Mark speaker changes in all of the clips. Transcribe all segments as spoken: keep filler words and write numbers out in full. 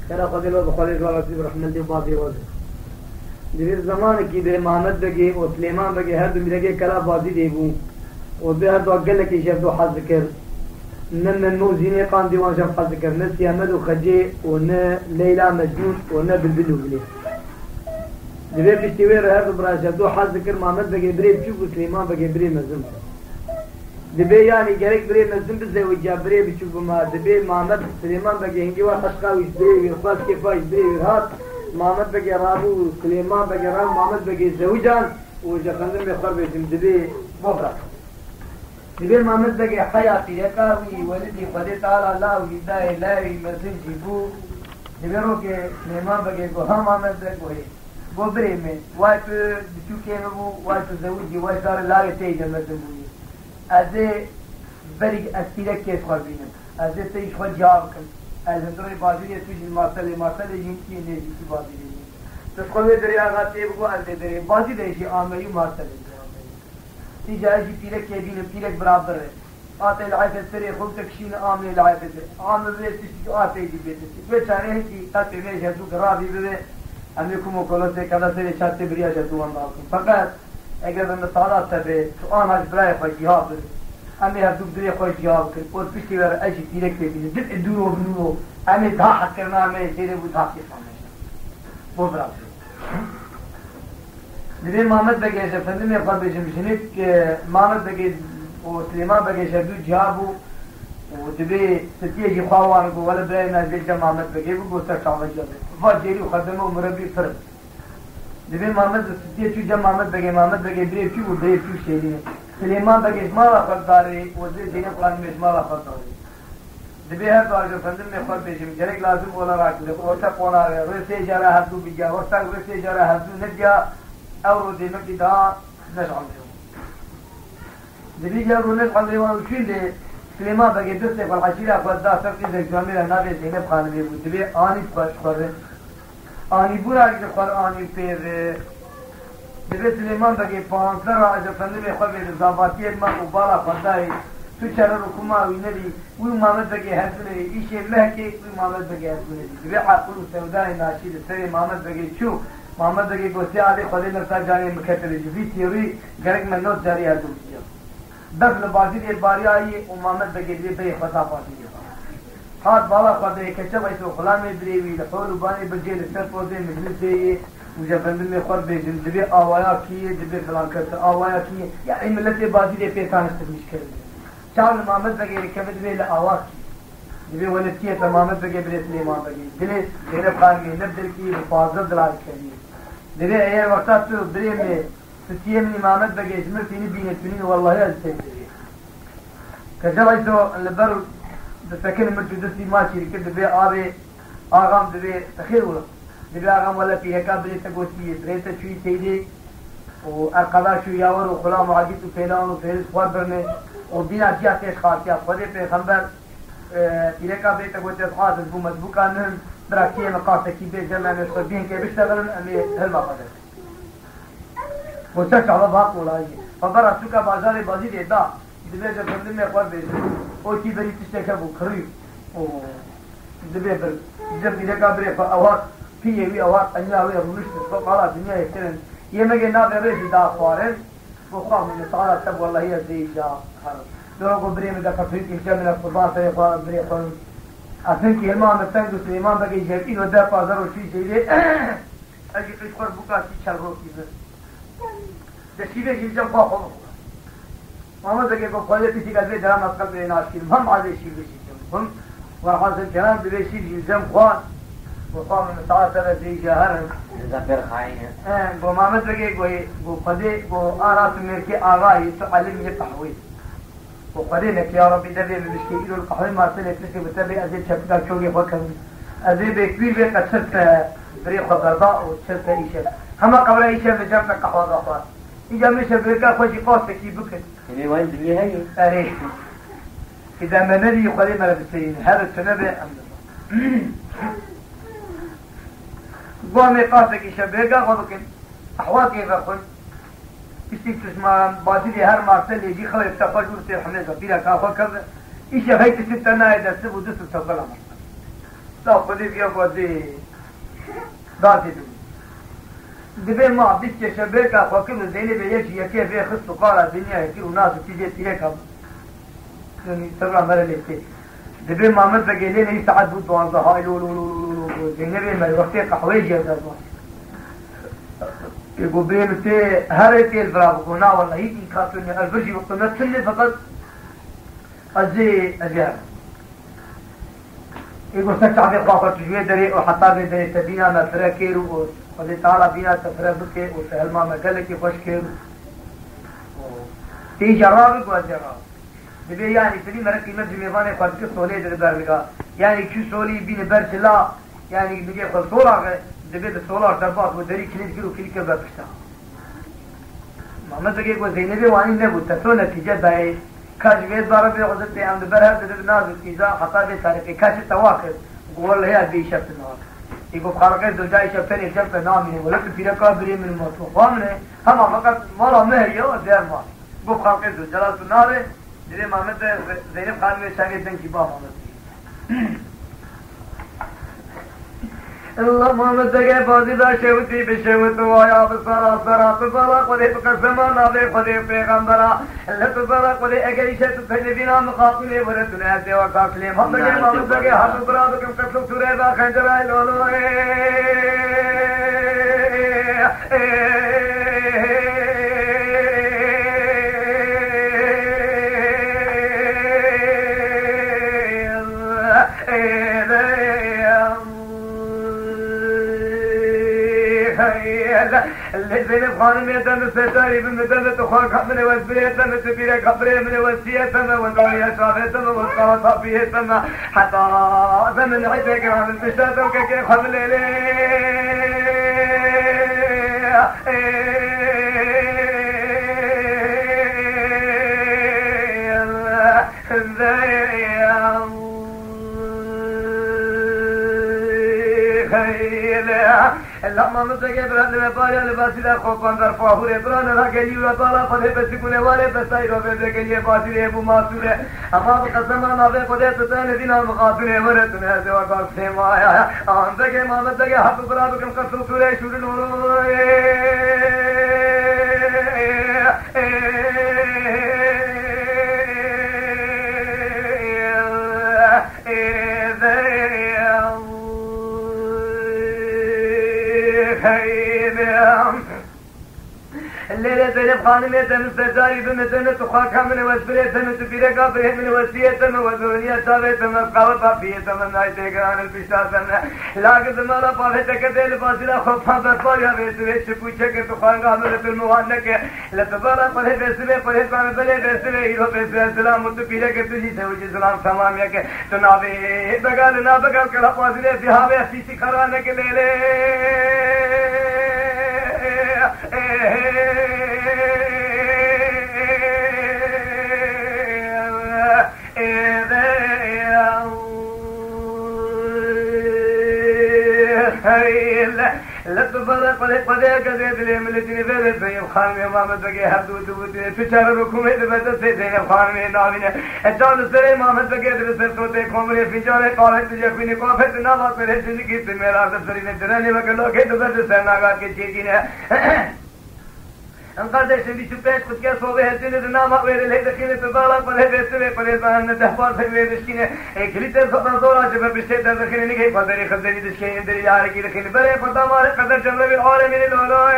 Speaker 1: كلا قدر بخالد ورسول رحمة الله بازي وزي دبير زمان کی بے محمد بگے اور سلیمان بگے ہر دو ملگے کلا بازی دیبوں اور بے ہر دو اگل کی شب دو حظ ذکر نن نمو زینے قان دیوان شب حظ ذکر نہ سیامد و خجے اور نہ لیلہ مجنون اور نہ بلبلو بلے دبیر پشتیوے رہر دو برا شب دو حظ ذکر محمد بگے برے بچوک و سلیمان بگے برے مزم دبیر یعنی گرک برے مزم بزے وجہ برے بچوک ما دبیر محمد سلیمان بگے ہنگی وار خشقاوی برے ویرخواس کے فاش برے ویرہات محمد بگی رابو سلیمان بگی رابو محمد بگی زوجان و جفندن بخبر بیتیم دبی مبرک دبی محمد بگی حیاتی یکاوی ولدی خودی تعالی لاوی دای لاوی مرزن جیبو دبی رو که سلیمان بگی گو هم محمد بگوی گو بری میں وای تو بچو کیمه بو وای تو زوجی وای سار لاوی تیجا مرزن بوی ازی بری استیرک کیس خور بینم ازی تیش خود جواب کن از اندروی بازی توی ماسله ماسله جنکی نیزی کی بازی دیدی تو خود دریا غاتی بگو از دری بازی دیشی آمیو ماسله تی جایشی پیرک که بینم پیرک برابر ہے آتے لعیفت سری خود تکشین آمی لعیفت آمی بیتی که آتے جی بیتی تو چاره ہے که تاتی میش هدو گرابی بده امی کمو کلوسه کدا سری شاتی بریا شدو انداکن فقط اگر بند سالات تبه تو آن هج برای خوشی ها بده امی هر دوب دری خوش جواب کرد اور پشتی ور ایشی پیرک ببینه دل ادورو بنورو امی دها حق کرنا امی سیره بود حق کسانه بو براب دبیر محمد بگه شفندم اقبال بشم بشنید که محمد بگه و سلیمان بگه شدو جابو و دبیر ستیجی خواهوانگو ولی برای نزدیک جا محمد بگه بگو سر شعبه جابه فاجری و خدمه و مربی فرد دبیر محمد ستیجی جا محمد بگه محمد بگه بری چی و بری چی شیرینه سلیمان بگه اسمالا خود داری وزیر زینب قرآن میں اسمالا خود داری دبی هر دو آجا فندم میں خود بیشم جرک لازم اولا راکده اوٹا قونا رہے رویسے جارا حدو بگیا وقتا رویسے جارا حدو نگیا اورو دیمه کی دا نشعم دیو دبی جارو نشعم دیو وشین دی سلیمان بگه دسته فالحشیره خود دا سرقی زکجامی رہ نابی زینب خانمی بود دبی آنی خوش خورده آنی بورا اگر خور آنی پیر دبی سلیمان بگه پانسر را اجا فندم خود بید زاباتی ما و بالا خودایی تو چرا رو کماوی ندی وی محمد بگه هزونه ایشه لحکه وی محمد بگه هزونه دی دبی عقل و سودای ناشید سری محمد بگه چو محمد بگه گوستی آلی خودی نفتا جانی مکتره جو بی تیوری گرک من نوت جاری هردو بسید دس لبازی دی باری آئی و محمد بگه دی بی خطا پاسی دی حاد بالا خواده کچه بایتو خلامی بریوی لحول و بانی بجه لسر پوزه مجلس دیه مجھے بندن میں خور بیجن دبی آوایا کیے دبی فلان کرتا آوایا کیے یعنی ملت بازی دے پیتان استقمیش کرده چاول محمد بگه کمد بی لآوا کی دبی ولد کیے تا محمد بگه بلی سلیمان بگه بلی زینب خان میں نب دل کی مفاظر دلال کریے دبی ایر وقتا تو بلی میں ستیه منی محمد بگه اسمر تینی بینه تنین والله از تیجری کجا بایتو لبر دسکن مرچو دستی ما چیری که دبی آبی آغام دبی تخیر ولا دبی آغام ولا فيها كابري تقوسي بريتا شوي سيدي وأرقلا شو ياور وخلام وعجيت وفيلان وفيرس خواربرني وبينا جياتيش خاصية خودي پیغمبر فيها كابري تقوسي خاص بو مدبوكا نهم براكية مقاطة كي بيت جمع نشطبين كي بيشتغلن أمي هلما قدر وسكت على باق ولا فبرا سوكا بازار بازي دي دا دبي جا فندم میں خوار بيش او كي بري تشتكبو خريب دبي بر جب فيها كابري فأوات فيه وي أوقات أنيا وي رمشت فقالة دنيا يكترن يمكن نابي ريش دا فارن وقام من تعالى تب والله هي زي جا حرم لو بريم دا كفريق إنشاء من القربان سيقوا بريم قرن أثنين كلمة مستنجد سليمان بقي جهبين ودا فازر وشي جيدي أجي قشقر بكا سي چل روكي بس دشيبه جيجم خواهو محمد بقي کو خوالي پیسی قلبه درام اسقل بريناش كيل هم عادي شيبه جيجم هم وحاصل كلام ببشي جيجم خواه وقام من تعاطر زي جهر
Speaker 2: زفر خاين
Speaker 1: اه گو محمد بگه گو گو خدي گو آراس مركي آغاي تعلم يقحوي گو خدي لك يا ربي دبي بمشكيل القحوي ما سلك لك بتبي ازيد شبكة شوقي فكر ازيد بكبير بيت شرط بريق غرباء وشرط ايشة هما قبل ايشة بجمع قحوة ضغطات اجا مش بريقا خوشي قاسك يبكت
Speaker 2: يعني وين دنيا هاي
Speaker 1: اريه اذا ما ندي يخلي ما لبسين هذا السنبه امد قومي قاسك يشبهك غضبك أحوال كيف أقول استيك تسمع بازيلي هر مارسل يجي خلي يفتقل جورتي الحملة فيها كافة كذا إيش هيك ستة نايدة سبو دسو تفضل مرسل تا خودی بیا خودی داتی دو دبی ما بیست که شبه که خواکر و زینه به یکی یکی به خست و قارا دنیا یکی و ناس و تیزی تیه کم یعنی سبرا مره لیسته دبی محمد بگیلی نی ساعت بود دوانزه های لولو لولو لولو زینه به مره وقتی قحوه جیب دار باش يقول بين تي هرتي الفراغونا والله هيك كاتون الفجي وقتنا تني فقط أزي أزيار يقول سكع في خاطر تجوي دري وحتى في دري تبينا ما فركير وقد تعالى بينا تفربك وسهل ما مكلك يفشكر تي جرابك وزراب دبي يعني تبي مركي مجمع ميفاني قد كسولي دربار لقا يعني كي سولي بين برسلا يعني بيجي خلصولا دبي السولار دربات ودري كليد كيلو كيلو كبر بشتا محمد بگه کو زینبی وانی نبود تسو نتیجه دای کاج ویز بارا به حضرت ام بره در ناز تیزا خطا به سارقه کاج تواخر قول هي بي شفت النار يقول خارقه زوجاي شفتني شفت نامي ولا في كابري من الموت وامنه هم فقط مالا مهريه ودير ما قول خارقه زوجاي النار دي محمد زينب خان में शागिर्द की बात محمد الله محمد دگه بازی دا شوتی به شوت و آیا بسرا سرا تبارا خود قسمان آده خود پیغمبرا الله تبارا خود اگر ایشه تو تجبینا مخاطبه ورتونه هستی و کاکلی محمد دگه محمد دگه حد برا بکم کتلو سوره با خنجرای لولو اللي زينب خانم يتم ستاري بمدن تخاك من وزبية تم تبير كبري من وسية تم وضعية شافية تم وصاوة صافية تم حتى زمن عيدك عن البشتات وكيف حمل لما مزگه برند و بالا لباسیده خوبان در فاهوره برند را گلی و بالا خده بسیگونه واله بسایی رو بده گلیه باسیده ابو ماسوره اما بقسمان آبه خده تتانه دینا مخاطره ورتونه هزه و گاک سیما آیا آن دگه محمد دگه حب برا بکم قصر سوره شور نورو الليلة زينب خانمية من سجاري بمتنة تخاكا من وزبرية من تبيرة قابرية من وسية من وزونية شابية من قاوة بابية من نايتة قران البشتاة من لاقد مالا بابية كديل باسلا خوفا برفايا بيسوية شبوشة كتخانقا من الموانك لتبارا قده بيسوية قده قام بلي بيسوية إيرو بيسوية سلام متبيرة كتجي سوجي سلام سمامية كي تنابي بقال نابقال كلا باسلا بيهاوية فيسي خرانك ليلة لا تبارك قد قد قد لي من الجنبال زين خان يا ماما بقي حدود ودي تشارككم اذا بدت زين خان من ناوين اجال سري ماما بقي درس توته قومري في جاره قال تجفني قافت ناوا करे जिंदगी से मेरा सरी ने जराने में लोग के दबे सेनागार के चीजी ने Kardeşim bir şüpheş kutken sobe hetsiniz nama verile dekine tebala pale vesile pale zahane dehbar se verişkine ekilite sonra zor acaba bir şey de dekine ne kadar kadar dişkeyin deri yar ki dekine böyle pata var kadar cemre bir alemin lolo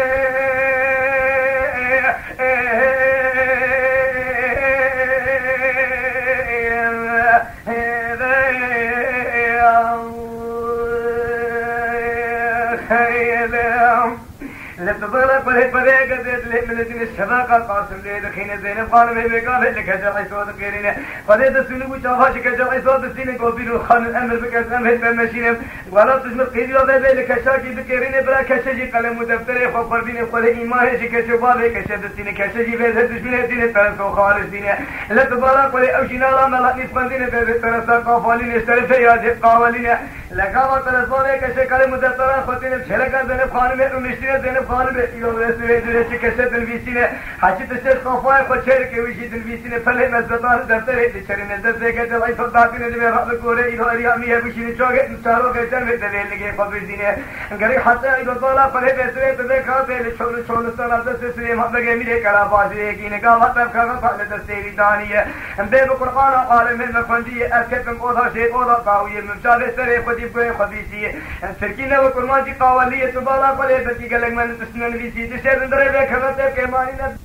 Speaker 1: لتبارك بره بره قدرت له من الدين الشباقة قاسم له دخين زينب خان में बेकार है लिखा जब ऐसा करी ने परे तो सुनु को चाहा कि जब ऐसा तो सीने को भी खान अमर बकसम है पे मशीन वाला तुझ में खीरी वाले बे लिखा शा की बकरी ने बड़ा कैसे जी कलम दफ्तर है खबर भी ने परे ईमान है कि जवाब है कैसे दीने कैसे जी वे दुश्मन है दीने तरह को खालिस दीने لتبارك بره اوشنا لا ملك نسبن دينه به طرف का قافلين इस तरफ से याद है قافلين لقاما تلفونه كشي كلمة مدتران خطين بشلقا زينب خانم ومشتين زينب خانم يوم رسوله دولة كشي تنفيسينه حاجة تشير خافاي خود شركة ويشي تنفيسينه فله مزبطان دفتره تشير نزل سيكة جلعي صداتين دبي رأب كوره إلو أريامية بشين شوكة نشارو كشن مدلين لگه خود بزينه قريب حتى إلو طالا فله بسوه تبه خاطه لشول شول سالا دست سوه محبقه ميره كرافاسي يكين قامت تبخاقا فعل دستيري دانية بيب قرآن عالم المفندية أركتم اوضا شيء اوضا قاوية ممشابه سره خودی بگوی خبیسیه سرکینه و کرمانجی قوالیه تو بالا پله بکی گلگ من تسنن ویسی دشتر اندره به خبرته که مانی نب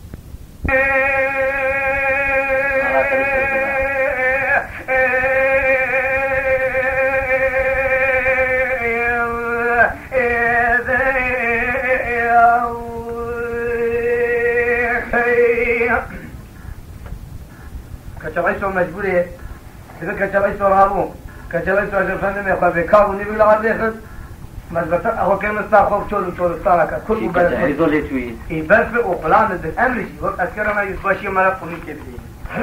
Speaker 1: كتبعيسو مجبوري إذا كتبعيسو رابو كتبعيسو عشان فندم يا أخوة بكابو نبي لعب ليخد مزبطة أخوة كلمة استاخوف شولو شولو استانك كل مبارك
Speaker 2: كتبعيسو توي
Speaker 1: إيه برفق وقلان الدن أمرشي وقت أذكر ما يتباشي ملك قمي كبيرين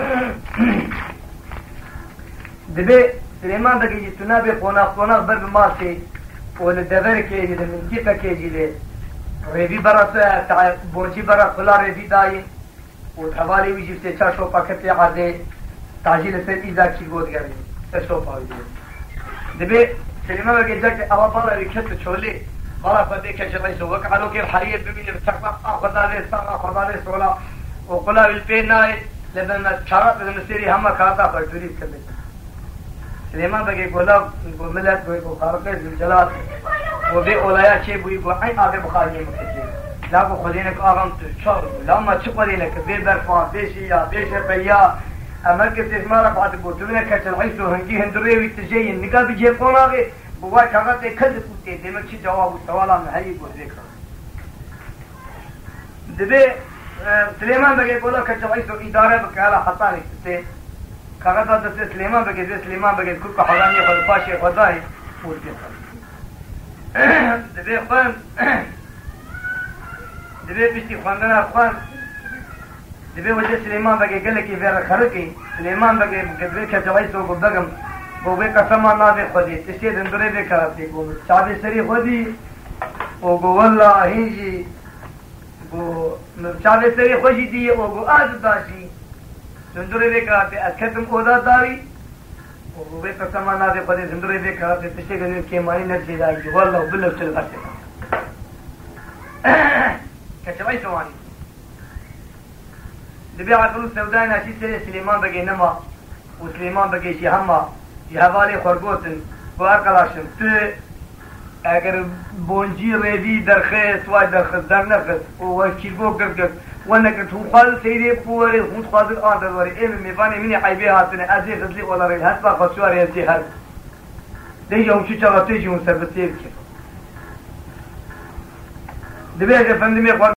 Speaker 1: دبي سليمان بقي جتنا بي قناق قناق برب ماسي ولدفر كيجي من جيكا كيجي لي ريبي براسة تاع بونجي براس كلا ريبي داي وتحوالي ويجي بسيطة شوفا كتلي عزي تعجيل سيد إذا كي قود قريب الشوفا ويجي دبي سليمان بقي جاك أبا بارا ركشت شولي بارا فدي كشغي سوك علو كيف حرية بمين بتشقق أخذ عليه ساق أخذ عليه سولا وقلا بالبين ناي لبنا شارات لبنا سيري هما كاتا فاكتوريب كبير سليمان بقي قولا ملت بقي خارقه زلجلات وبي أولايا شي بقي قو عين آقه بخارية مكتشي لاكو خدينك آغام تشار لما تشقلينك بي برفان بي شيا بي شبيا أمرك تسمارك عاتبو تبنى كتل عيسو هنجي هندريوي تجيين نقا بجي قوناغي بواي كاغاتي كذب وتي دمك شي جواب السوالا محيي بوزيكا دبي سليمان بقي قولا كتل عيسو إدارة بكالا حطاني تسي كاغاتا دسي سليمان بقي زي سليمان بقي كلكو حراني خلفاشي خداي ورقي دبي خوان دبي بشتي خواندنا خوان دبي وجه سليمان بقي قال لك يفير خرقي سليمان بقي قبل كتويسو قبقم بوبي قسما نادي خدي تشتي دندري بكراتي قوم شادي سري خدي وقو والله هيجي قو شادي سري خدي دي وقو آج داشي دندري بكراتي أكتم اودا داري وقوبي قسما نادي خدي دندري بكراتي تشتي دندري كيماني نفسي دايجي والله وبالله بسل غرسي كتويسو واني دبي عقلو السوداء ناشي سري سليمان بقي نما وسليمان بقي شي هما يهوالي خرقوتن وأقلاشن تو اگر بونجي ريدي درخيص واي درخيص در نخص وكيلبو قرقر وانا كنت مخال سيدي بوري خمس خاضر آن دوري ايم ميفاني مني حيبي هاتني ازي غزلي ولا ريل هاتبا خسواري ازي هر دي يوم شو چغطي جون سربتير كيف دبي اگر فندمي